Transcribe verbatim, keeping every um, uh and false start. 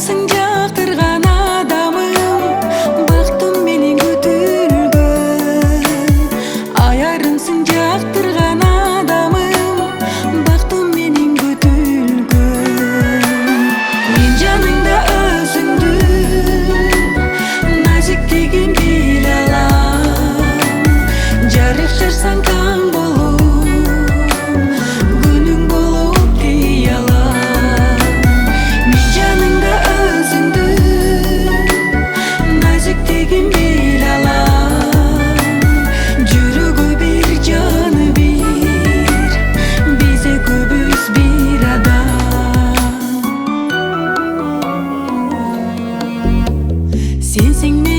Аярымсың жактырган адамым, бактым менен күтүлгөн. Аярымсың жактырган адамым, бактым менен күтүлгөн. Мен жаныңда өзүңдү назиктигин биле алам. Жарышырсаң таң болуп, күнүң болуп дей алам. Мен жаныңда өзүңдү назиктигин биле алам. Жүрөгү бир, жаны бир, биз экөөбүз бир адам. Сенсиң